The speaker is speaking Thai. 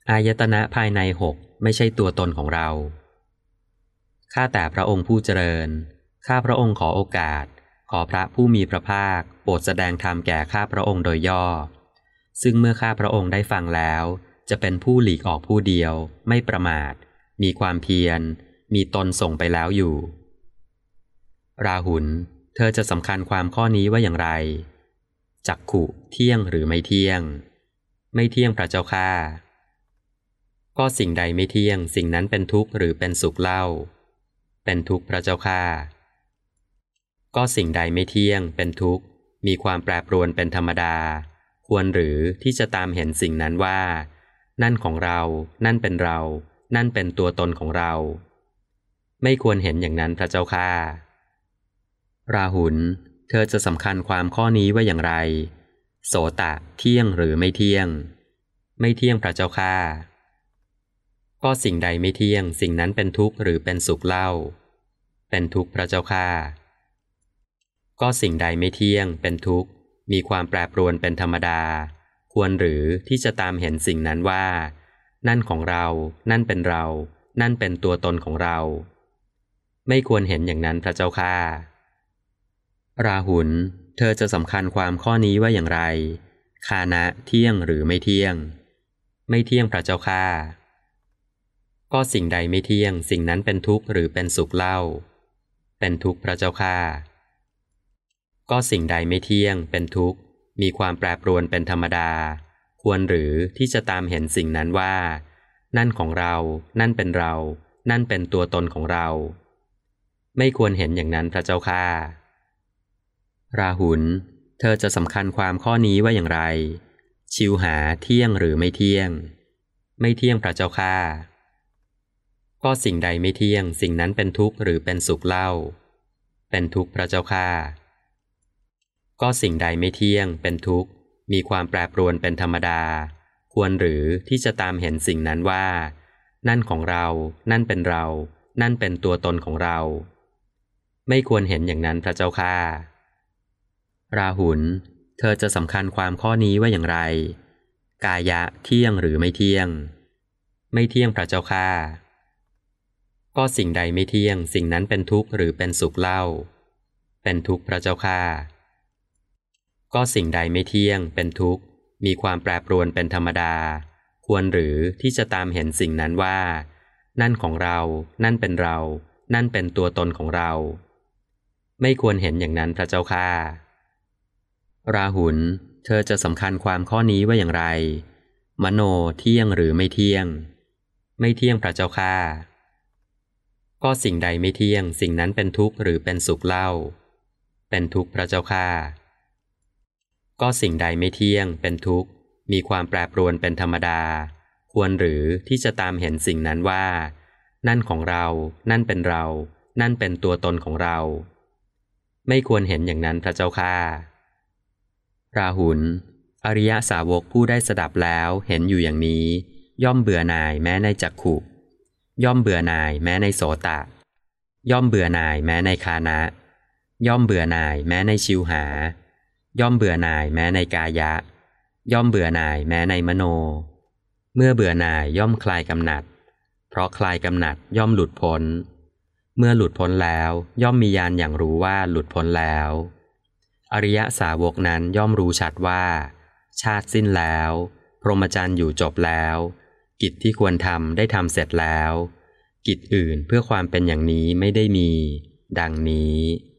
อายตนะภายในหกไม่ใช่ตัวตนของเราข้าแต่พระองค์ผู้เจริญข้าพระองค์ขอโอกาสขอพระผู้มีพระภาคโปรดแสดงธรรมแก่ข้าพระองค์โดยย่อซึ่งเมื่อข้าพระองค์ได้ฟังแล้วจะเป็นผู้หลีกออกผู้เดียวไม่ประมาทมีความเพียรมีตนส่งไปแล้วอยู่ราหุลเธอจะสำคัญความข้อนี้ว่าอย่างไรจักขุเที่ยงหรือไม่เที่ยงไม่เที่ยงพระเจ้าข้าก็สิ่งใดไม่เที่ยงสิ่งนั้นเป็นทุกข์หรือเป็นสุขเล่าเป็นทุกข์พระเจ้าข้าก็สิ่งใดไม่เที่ยงเป็นทุกข์มีความแปรปรวนเป็นธรรมดาควรหรือที่จะตามเห็นสิ่งนั้นว่านั่นของเรานั่นเป็นเรานั่นเป็นตัวตนของเราไม่ควรเห็นอย่างนั้นพระเจ้าข้าราหุลเธอจะสำคัญความข้อนี้ว่าอย่างไรโสตะเที่ยงหรือไม่เที่ยงไม่เที่ยงพระเจ้าข้าก็สิ่งใดไม่เที่ยงสิ่งนั้นเป็นทุกข์หรือเป็นสุขเล่าเป็นทุกข์พระเจ้าข้าก็สิ่งใดไม่เที่ยงเป็นทุกข์มีความแปรปรวนเป็นธรรมดาควรหรือที่จะตามเห็นสิ่งนั้นว่านั่นของเรานั่นเป็นเรานั่นเป็นตัวตนของเราไม่ควรเห็นอย่างนั้นพระเจ้าข้าราหุลเธอจะสำคัญความข้อนี้ว่าอย่างไรคานะเที่ยงหรือไม่เที่ยงไม่เที่ยงพระเจ้าข้าก็สิ่งใดไม่เที่ยงสิ่งนั้นเป็นทุกข์หรือเป็นสุขเล่าเป็นทุกข์พระเจ้าข้าก็สิ่งใดไม่เที่ยงเป็นทุกข์มีความแปรปรวนเป็นธรรมดาควรหรือที่จะตามเห็นสิ่งนั้นว่านั่นของเรานั่นเป็นเรานั่นเป็นตัวตนของเราไม่ควรเห็นอย่างนั้นพระเจ้าข้าราหุลเธอจะสำคัญความข้อนี้ว่าอย่างไรชิวหาเที่ยงหรือไม่เที่ยงไม่เที่ยงพระเจ้าข้าก็สิ่งใดไม่เที่ยงสิ่งนั้นเป็นทุกข์หรือเป็นสุขเล่าเป็นทุกข์พระเจ้าข้าก็สิ่งใดไม่เที่ยงเป็นทุกข์มีความแปรปรวนเป็นธรรมดาควรหรือที่จะตามเห็นสิ่งนั้นว่านั่นของเรานั่นเป็นเรานั่นเป็นตัวตนของเราไม่ควรเห็นอย่างนั้นพระเจ้าข้าราหุลเธอจะสำคัญความข้อนี้ว่าอย่างไรกายะเที่ยงหรือไม่เที่ยงไม่เที่ยงพระเจ้าข้าก็สิ่งใดไม่เที่ยงสิ่งนั้นเป็นทุกข์หรือเป็นสุขเล่าเป็นทุกข์พระเจ้าข้าก็สิ่งใดไม่เที่ยงเป็นทุกข์มีความแปรปรวนเป็นธรรมดาควรหรือที่จะตามเห็นสิ่งนั้นว่านั่นของเรานั่นเป็นเรานั่นเป็นตัวตนของเราไม่ควรเห็นอย่างนั้นพระเจ้าข้าราหุลเธอจะสำคัญความข้อนี้ว่าอย่างไรมโนเที่ยงหรือไม่เที่ยงไม่เที่ยงพระเจ้าข้าก็สิ่งใดไม่เที่ยงสิ่งนั้นเป็นทุกข์หรือเป็นสุขเล่าเป็นทุกข์พระเจ้าข้าก็สิ่งใดไม่เที่ยงเป็นทุกข์มีความแปรปรวนเป็นธรรมดาควรหรือที่จะตามเห็นสิ่งนั้นว่านั่นของเรานั่นเป็นเรานั่นเป็นตัวตนของเราไม่ควรเห็นอย่างนั้นพระเจ้าข้าราหุลอริยสาวกผู้ได้สดับแล้วเห็นอยู่อย่างนี้ย่อมเบื่อหน่ายแม้ในจักขุย่อมเบื่อหน่ายแม้ในโสตะย่อมเบื่อหน่ายแม้ในคานะย่อมเบื่อหน่ายแม้ในชิวหาย่อมเบื่อหน่ายแม้ในกายะย่อมเบื่อหน่ายแม้ในมโนเมื่อเบื่อหน่ายย่อมคลายกำหนัดเพราะคลายกำหนัดย่อมหลุดพ้นเมื่อหลุดพ้นแล้วย่อมมีญาณอย่างรู้ว่าหลุดพ้นแล้วอริยสาวกนั้นย่อมรู้ชัดว่าชาติสิ้นแล้วพรหมจรรย์อยู่จบแล้วกิจที่ควรทำได้ทำเสร็จแล้วกิจอื่นเพื่อความเป็นอย่างนี้ไม่ได้มีดังนี้